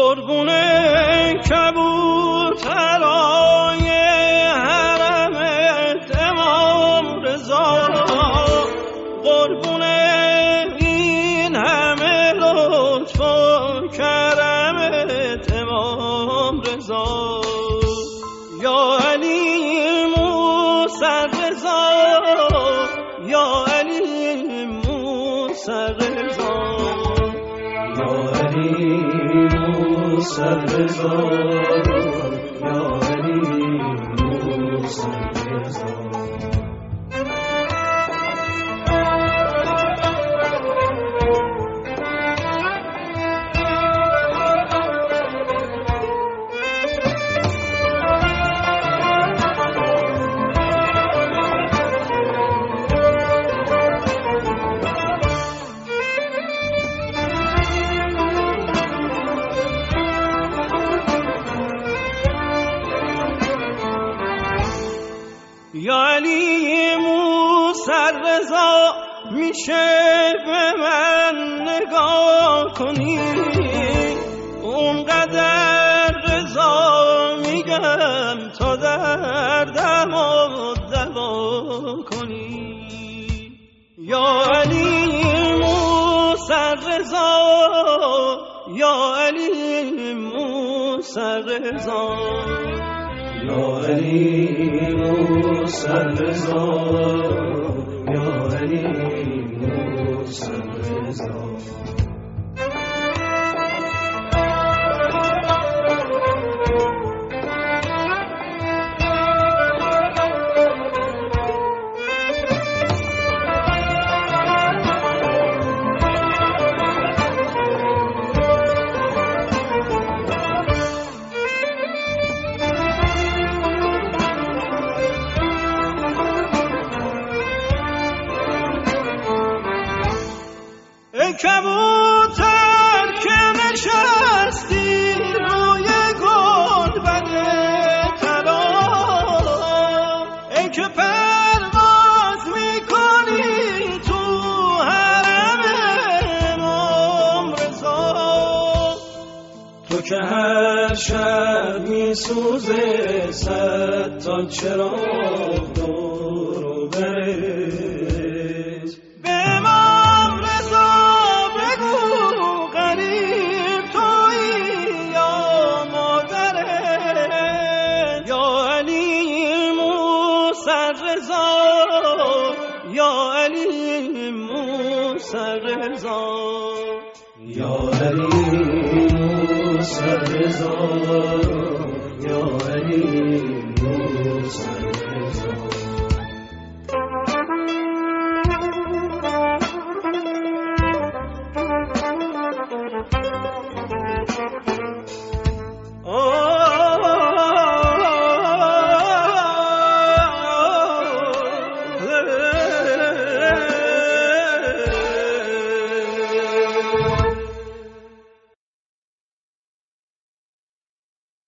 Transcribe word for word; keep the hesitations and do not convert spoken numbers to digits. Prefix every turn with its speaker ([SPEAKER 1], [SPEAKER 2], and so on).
[SPEAKER 1] سرزا یا علی سرزا
[SPEAKER 2] یا علی موسررضا میشه به من نگاه کنی اونقدر رضا میگم تا دردم و دوا کنی یا علی موسررضا یا علی موسررضا
[SPEAKER 1] یا علی موسررضا یا علی موسررضا
[SPEAKER 2] کبوتر که نشستی روی گنبد طلا ای که پرواز میکنی تو حرم امام رضا
[SPEAKER 1] تو که هر شب میسوزه صد تا چراغ دور و برت
[SPEAKER 2] یا علی موسررضا
[SPEAKER 1] یا علی موسررضا یا علی موسررضا